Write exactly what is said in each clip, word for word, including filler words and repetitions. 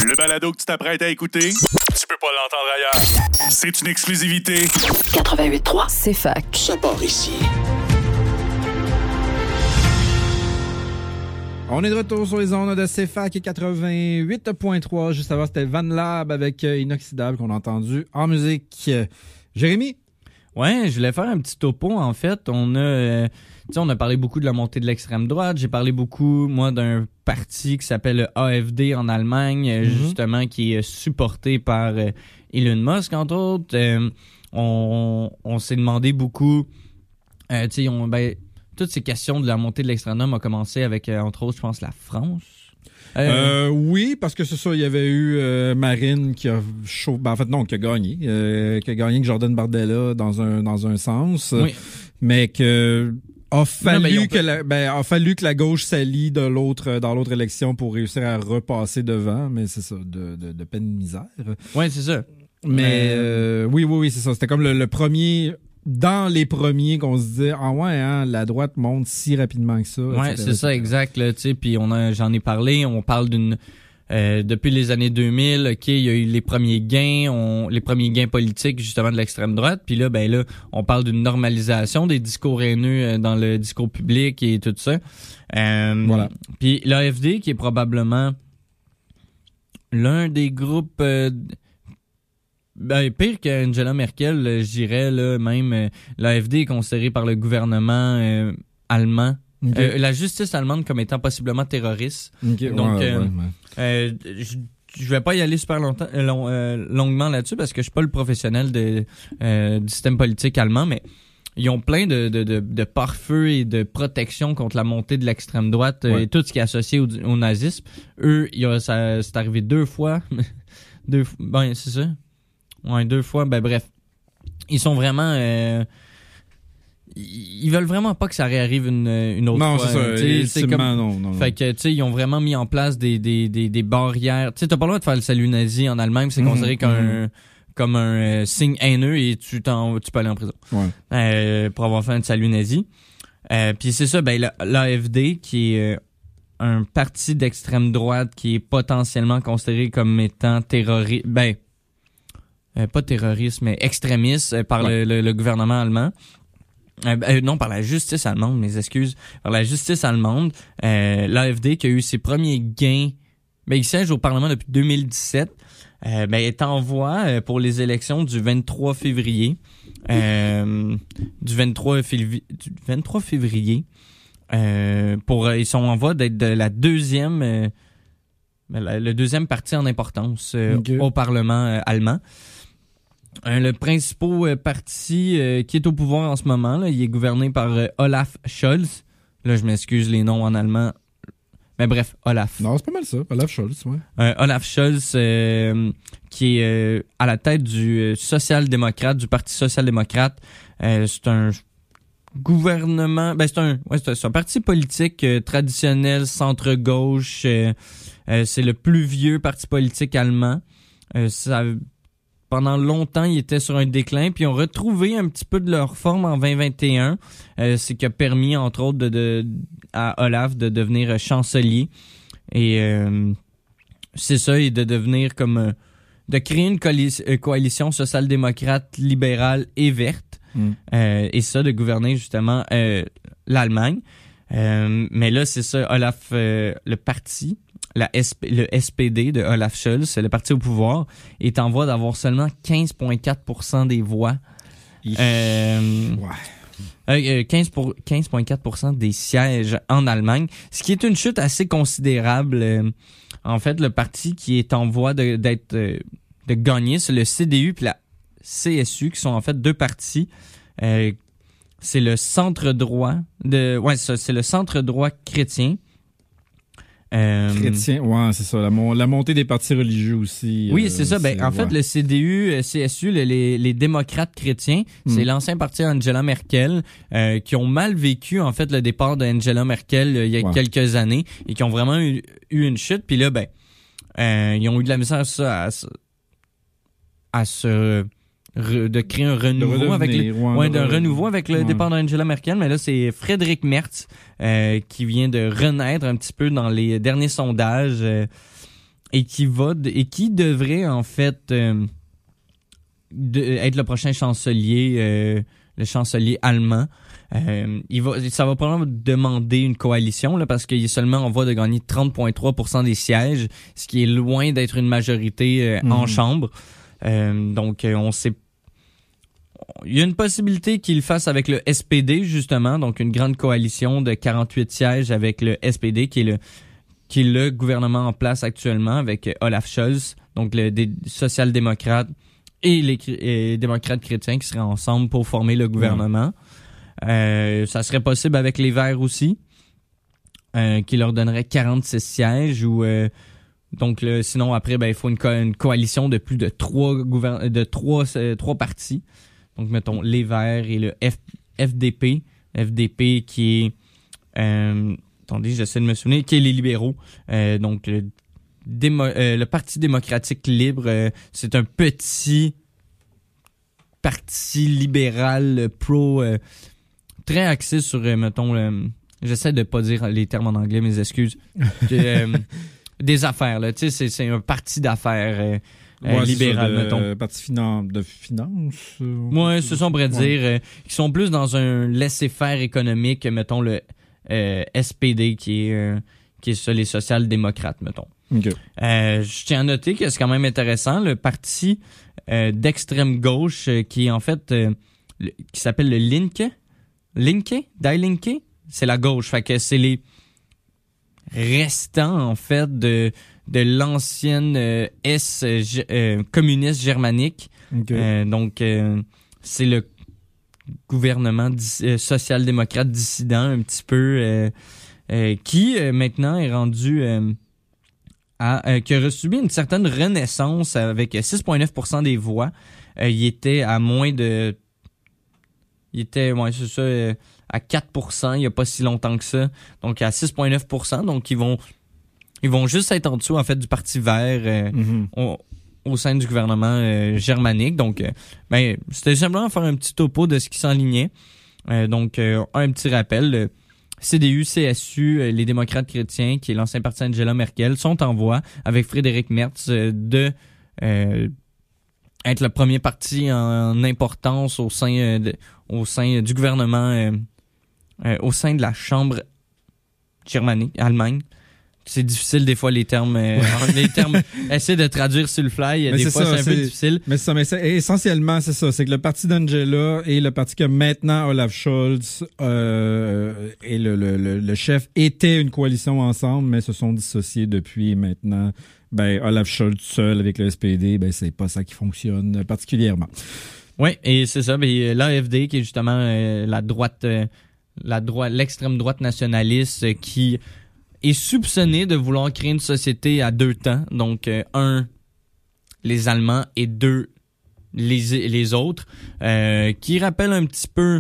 Le balado que tu t'apprêtes à écouter, tu peux pas l'entendre ailleurs. C'est une exclusivité. quatre-vingt-huit point trois, c'est fac. Ça part ici. On est de retour sur les ondes de C F A Q quatre-vingt-huit point trois. Juste avant, c'était Van Lab avec euh, Inoxydable qu'on a entendu en musique. Euh, Jérémy? Ouais, je voulais faire un petit topo, en fait. On a, euh, tu sais, on a parlé beaucoup de la montée de l'extrême droite. J'ai parlé beaucoup, moi, d'un parti qui s'appelle le A F D en Allemagne, mm-hmm. justement, qui est supporté par euh, Elon Musk, entre autres. Euh, on, on s'est demandé beaucoup, euh, tu sais, on, ben, toutes ces questions de la montée de l'extrême droite ont commencé avec, euh, entre autres, je pense, la France. Euh, euh, oui, parce que c'est ça, il y avait eu euh, Marine qui a chaud, ben, en fait non, qui a gagné, euh, qui a gagné que Jordan Bardella dans un dans un sens, oui. mais que a fallu non, que peut... la, ben a fallu que la gauche s'allie de l'autre dans l'autre élection pour réussir à repasser devant, mais c'est ça, de de, de peine de misère. Ouais, c'est ça. Mais euh, oui, oui, oui, c'est ça. C'était comme le, le premier. Dans les premiers qu'on se disait, ah ouais, hein, la droite monte si rapidement que ça. Ouais, c'est ça, exact. Tu sais, puis on a, j'en ai parlé. On parle d'une euh, depuis les années deux mille. Ok, il y a eu les premiers gains, on, les premiers gains politiques justement de l'extrême droite. Puis là, ben là, on parle d'une normalisation des discours haineux dans le discours public et tout ça. Euh, voilà. Puis l'A F D qui est probablement l'un des groupes. Euh, Ben, pire qu'Angela Merkel, je dirais, là, même, euh, l'A F D est considéré par le gouvernement euh, allemand, okay. euh, la justice allemande comme étant possiblement terroriste. Okay. Donc, ouais, euh, ouais, ouais. Euh, je, je vais pas y aller super longtemps, euh, long, euh, longuement là-dessus parce que je suis pas le professionnel de, euh, du système politique allemand, mais ils ont plein de, de, de, de pare-feu et de protection contre la montée de l'extrême droite euh, ouais. et tout ce qui est associé au, au nazisme. Eux, il y a, ça, c'est arrivé deux fois. deux, ben, c'est ça. Ouais, deux fois, ben bref. Ils sont vraiment... Euh, ils veulent vraiment pas que ça réarrive une, une autre non, fois. Non, c'est ça. C'est comme... non, non, non. Fait que, tu sais, ils ont vraiment mis en place des, des, des, des barrières. Tu sais, t'as pas le droit de faire le salut nazi en Allemagne, c'est considéré mmh, comme, mmh. Un, comme un euh, signe haineux et tu, t'en, tu peux aller en prison. Ouais. Euh, pour avoir fait un salut nazi. Euh, Puis c'est ça, ben l'A F D, qui est euh, un parti d'extrême droite qui est potentiellement considéré comme étant terroriste... Ben... Euh, pas terroriste, mais extrémiste euh, par ouais. le, le, le gouvernement allemand. Euh, euh, non, par la justice allemande, mes excuses. Par la justice allemande, euh, l'A F D qui a eu ses premiers gains, ben, il siège au Parlement depuis deux mille dix-sept, euh, ben, est en voie euh, pour les élections du vingt-trois février. Euh, du vingt-trois février. Du vingt-trois février. Euh, pour, euh, ils sont en voie d'être de la deuxième... Euh, le deuxième parti en importance euh, okay. au Parlement euh, allemand. Euh, le principal euh, parti euh, qui est au pouvoir en ce moment, là, il est gouverné par euh, Olaf Scholz. Là, je m'excuse les noms en allemand. Mais bref, Olaf. Non, c'est pas mal ça. Olaf Scholz, ouais. Euh, Olaf Scholz, euh, qui est euh, à la tête du euh, social-démocrate, du Parti social-démocrate. Euh, c'est un gouvernement... Ben, c'est un, ouais, c'est un, c'est un parti politique euh, traditionnel, centre-gauche. Euh, euh, c'est le plus vieux parti politique allemand. Euh, ça... Pendant longtemps, ils étaient sur un déclin, puis ils ont retrouvé un petit peu de leur forme en vingt vingt et un. Euh, c'est qui a permis, entre autres, de, de, à Olaf de devenir chancelier. Et euh, c'est ça, et de devenir comme... Euh, de créer une coali- coalition social-démocrate, libérale et verte. Mm. Euh, et ça, de gouverner, justement, euh, l'Allemagne. Euh, mais là, c'est ça, Olaf, euh, le parti... La S P, le S P D de Olaf Scholz, le parti au pouvoir, est en voie d'avoir seulement quinze virgule quatre pour cent des voix. Euh, ouais. quinze virgule quatre pour cent des sièges en Allemagne, ce qui est une chute assez considérable. Euh, en fait, le parti qui est en voie de, d'être, euh, de gagner, c'est le C D U et la C S U, qui sont en fait deux partis. Euh, c'est le centre droit de, ouais, c'est, c'est le centre droit chrétien. Euh, Chrétien, ouais, c'est ça. La, mon, la montée des partis religieux aussi. Oui, euh, c'est ça. Ben, en ouais. fait, le C D U, C S U, le, les, les démocrates chrétiens, mm. c'est l'ancien parti d'Angela Merkel, euh, qui ont mal vécu, en fait, le départ d'Angela Merkel euh, il y a ouais. quelques années et qui ont vraiment eu, eu une chute. Puis là, ben, euh, ils ont eu de la misère à, ça, à, à se... de créer un renouveau avec le, ouais, ouais, d'un renouveau avec le ouais. départ d'Angela Merkel, mais là c'est Friedrich Merz euh, qui vient de renaître un petit peu dans les derniers sondages. Euh, et qui va de- et qui devrait en fait euh, de, être le prochain chancelier, euh, le chancelier allemand. Euh, il va, ça va probablement demander une coalition là, parce qu'il est seulement en voie de gagner trente virgule trois pour cent des sièges, ce qui est loin d'être une majorité euh, mmh. en chambre. Euh, donc, euh, on sait. Il y a une possibilité qu'il le fasse avec le S P D, justement, donc une grande coalition de quarante-huit sièges avec le S P D, qui est le, qui est le gouvernement en place actuellement avec Olaf Scholz, donc le des social-démocrates et les et démocrates chrétiens qui seraient ensemble pour former le gouvernement. Mmh. Euh, ça serait possible avec les Verts aussi, euh, qui leur donnerait quarante-six sièges. Ou euh, donc là, sinon après, ben il faut une, co- une coalition de plus de trois gouvern- de trois euh, trois partis. Donc mettons les Verts et le F- FDP, FDP qui est euh, attendez, j'essaie de me souvenir, qui est les libéraux. Euh, donc le, démo- euh, le Parti démocratique libre, euh, c'est un petit parti libéral pro. Euh, très axé sur, euh, mettons, euh, j'essaie de pas dire les termes en anglais, mes excuses, euh, des affaires, là, tu sais, c'est, c'est un parti d'affaires euh, ouais, libéral, de, mettons. Euh, parti finan- de finance? Euh, ouais, c'est ça, on pourrait ouais. dire, euh, qui sont plus dans un laisser-faire économique, mettons, le euh, S P D, qui est, euh, qui est ça, les social-démocrates, mettons. Okay. Euh, je tiens à noter que c'est quand même intéressant, le parti euh, d'extrême gauche, euh, qui est en fait, euh, le, qui s'appelle le Linke, Linke, Die Linke, c'est la gauche. Fait que c'est les restants, en fait, de, de l'ancienne euh, S euh, communiste germanique. Okay. Euh, donc, euh, c'est le gouvernement dis- euh, social-démocrate dissident, un petit peu, euh, euh, qui euh, maintenant est rendu... Euh, à, euh, qui a subi une certaine renaissance avec six virgule neuf pour cent des voix. Euh, il était à moins de... Il était, ouais, c'est ça, euh, à quatre pour cent il n'y a pas si longtemps que ça. Donc, à six virgule neuf pour cent. Donc, ils vont ils vont juste être en dessous, en fait, du Parti vert euh, mm-hmm. au, au sein du gouvernement euh, germanique. Donc, euh, ben, c'était simplement faire un petit topo de ce qui s'enlignait. Euh, donc, euh, un petit rappel. Le C D U, C S U, euh, les démocrates chrétiens, qui est l'ancien parti Angela Merkel, sont en voie, avec Frédéric Merz, euh, de... Euh, être le premier parti en importance au sein euh, de, au sein du gouvernement, euh, euh, au sein de la Chambre germanique, Allemagne. C'est difficile des fois les termes, euh, les termes. Essayer de traduire sur le fly, mais des fois ça, c'est un c'est, peu difficile. Mais ça, mais c'est, essentiellement c'est ça, c'est que le parti d'Angela et le parti que maintenant Olaf Scholz euh, et le, le, le, le chef étaient une coalition ensemble, mais se sont dissociés depuis maintenant. Ben Olaf Scholz seul avec le S P D, ben c'est pas ça qui fonctionne particulièrement. Oui, et c'est ça. Ben l'A F D qui est justement euh, la droite, euh, la droite, l'extrême droite nationaliste euh, qui est soupçonné de vouloir créer une société à deux temps. Donc, euh, un, les Allemands et deux, les, les autres, euh, qui rappelle un petit peu...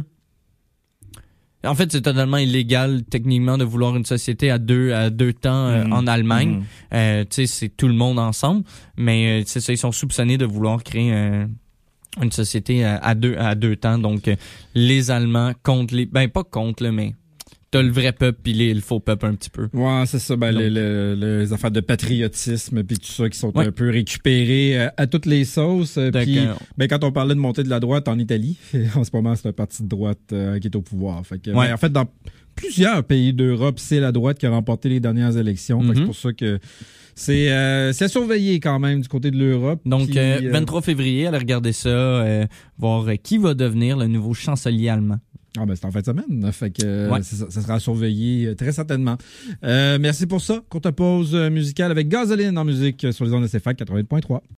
En fait, c'est totalement illégal, techniquement, de vouloir une société à deux, à deux temps euh, mmh. en Allemagne. Mmh. Euh, tu sais, c'est tout le monde ensemble. Mais, euh, c'est ça, ils sont soupçonnés de vouloir créer euh, une société à, à, deux, à deux temps. Donc, euh, les Allemands contre les... Ben, pas contre, là, mais... T'as le vrai peuple puis les, le faux peuple un petit peu. Ouais, c'est ça. Ben, Donc, les, les, les affaires de patriotisme puis tout ça qui sont ouais. un peu récupérées à, à toutes les sauces. Puis, ben, quand on parlait de montée de la droite en Italie, en ce moment, c'est un parti de droite euh, qui est au pouvoir. Fait que, ouais. ben, en fait, dans plusieurs pays d'Europe, c'est la droite qui a remporté les dernières élections. Mm-hmm. Fait que c'est pour ça que c'est, euh, c'est à surveiller quand même du côté de l'Europe. Donc, puis, euh, vingt-trois février, allez regarder ça, euh, voir qui va devenir le nouveau chancelier allemand. Ah ben c'est en fin de semaine, fait que ouais. ça, ça sera à surveiller très certainement. Euh, merci pour ça. Courte pause musicale avec Gasoline en musique sur les ondes de C F A C quatre-vingt-huit point trois.